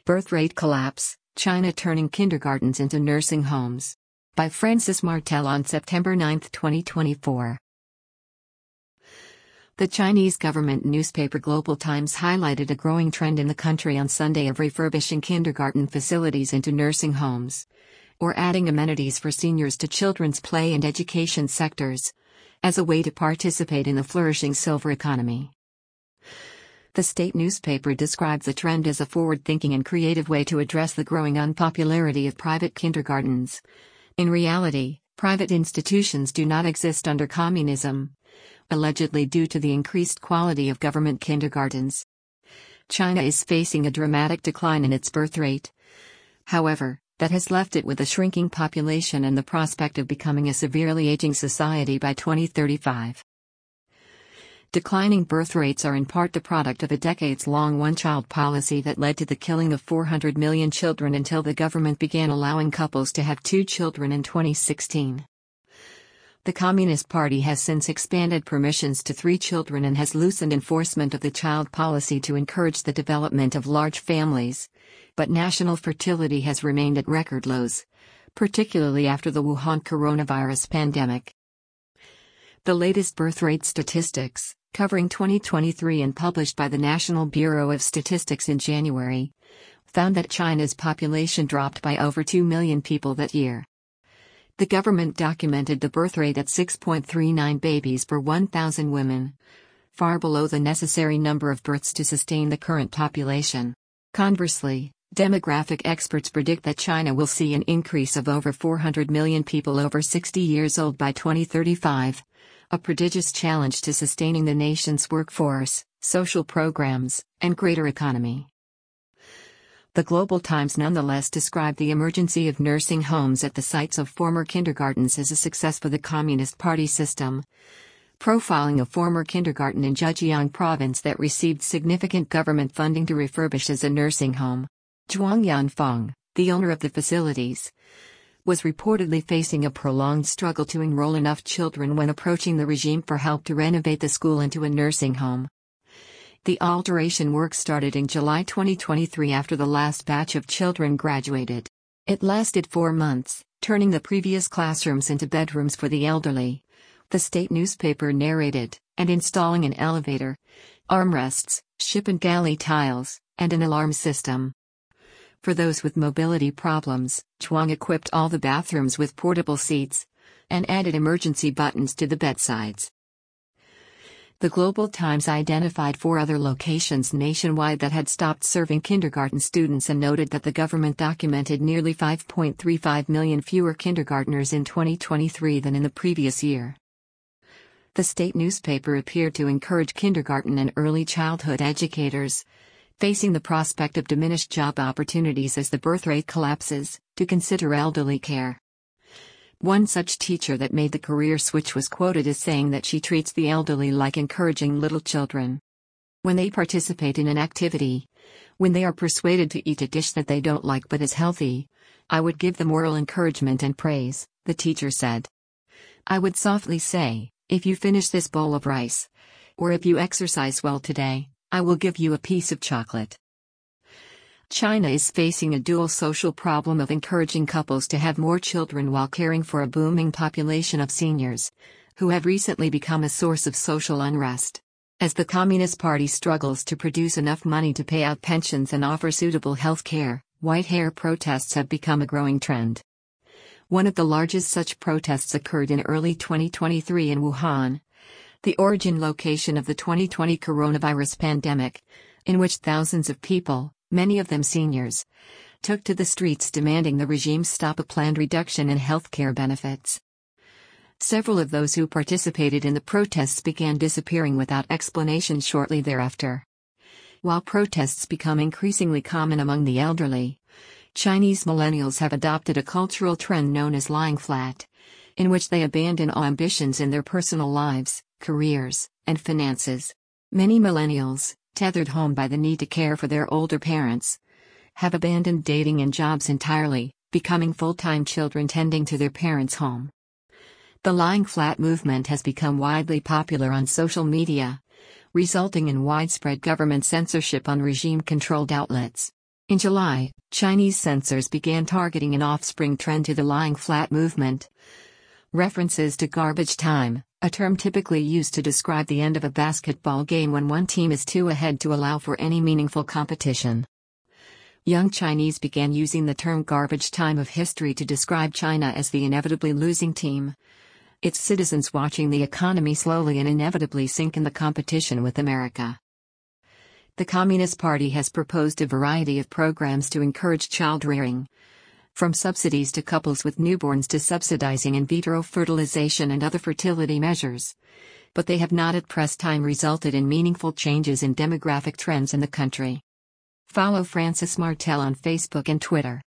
Birth Rate Collapse, China Turning Kindergartens into Nursing Homes. By Francis Martel on September 9, 2024. The Chinese government newspaper Global Times highlighted a growing trend in the country on Sunday of refurbishing kindergarten facilities into nursing homes, or adding amenities for seniors to children's play and education sectors, as a way to participate in the flourishing silver economy. The state newspaper described the trend as a forward-thinking and creative way to address the growing unpopularity of private kindergartens. In reality, private institutions do not exist under communism, allegedly due to the increased quality of government kindergartens. China is facing a dramatic decline in its birth rate. However, that has left it with a shrinking population and the prospect of becoming a severely aging society by 2035. Declining birth rates are in part the product of a decades-long one-child policy that led to the killing of 400 million children until the government began allowing couples to have 2 children in 2016. The Communist Party has since expanded permissions to 3 children and has loosened enforcement of the child policy to encourage the development of large families, but national fertility has remained at record lows, particularly after the Wuhan coronavirus pandemic. The latest birth rate statistics, covering 2023 and published by the National Bureau of Statistics in January, found that China's population dropped by over 2 million people that year. The government documented the birth rate at 6.39 babies per 1,000 women, far below the necessary number of births to sustain the current population. Conversely, demographic experts predict that China will see an increase of over 400 million people over 60 years old by 2035. A prodigious challenge to sustaining the nation's workforce, social programs, and greater economy. The Global Times nonetheless described the emergency of nursing homes at the sites of former kindergartens as a success for the Communist Party system, profiling a former kindergarten in Zhejiang province that received significant government funding to refurbish as a nursing home. Zhuang Yanfeng, the owner of the facilities, was reportedly facing a prolonged struggle to enroll enough children when approaching the regime for help to renovate the school into a nursing home. The alteration work started in July 2023 after the last batch of children graduated. It lasted 4 months, turning the previous classrooms into bedrooms for the elderly, the state newspaper narrated, and installing an elevator, armrests, ship and galley tiles, and an alarm system. For those with mobility problems, Zhuang equipped all the bathrooms with portable seats and added emergency buttons to the bedsides. The Global Times identified 4 other locations nationwide that had stopped serving kindergarten students and noted that the government documented nearly 5.35 million fewer kindergartners in 2023 than in the previous year. The state newspaper appeared to encourage kindergarten and early childhood educators, facing the prospect of diminished job opportunities as the birth rate collapses, to consider elderly care. One such teacher that made the career switch was quoted as saying that she treats the elderly like encouraging little children. When they participate in an activity, when they are persuaded to eat a dish that they don't like but is healthy, I would give them moral encouragement and praise, the teacher said. I would softly say, if you finish this bowl of rice, or if you exercise well today, I will give you a piece of chocolate. China is facing a dual social problem of encouraging couples to have more children while caring for a booming population of seniors, who have recently become a source of social unrest. As the Communist Party struggles to produce enough money to pay out pensions and offer suitable health care, white hair protests have become a growing trend. One of the largest such protests occurred in early 2023 in Wuhan, the origin location of the 2020 coronavirus pandemic, in which thousands of people, many of them seniors, took to the streets demanding the regime stop a planned reduction in healthcare benefits. Several of those who participated in the protests began disappearing without explanation shortly thereafter. While protests become increasingly common among the elderly, Chinese millennials have adopted a cultural trend known as lying flat, in which they abandon all ambitions in their personal lives, careers, and finances. Many millennials, tethered home by the need to care for their older parents, have abandoned dating and jobs entirely, becoming full-time children tending to their parents' home. The lying flat movement has become widely popular on social media, resulting in widespread government censorship on regime-controlled outlets. In July, Chinese censors began targeting an offspring trend to the lying flat movement. References to garbage time, a term typically used to describe the end of a basketball game when one team is too ahead to allow for any meaningful competition. Young Chinese began using the term garbage time of history to describe China as the inevitably losing team. Its citizens watching the economy slowly and inevitably sink in the competition with America. The Communist Party has proposed a variety of programs to encourage child rearing. From subsidies to couples with newborns to subsidizing in vitro fertilization and other fertility measures. But they have not at press time resulted in meaningful changes in demographic trends in the country. Follow Francis Martel on Facebook and Twitter.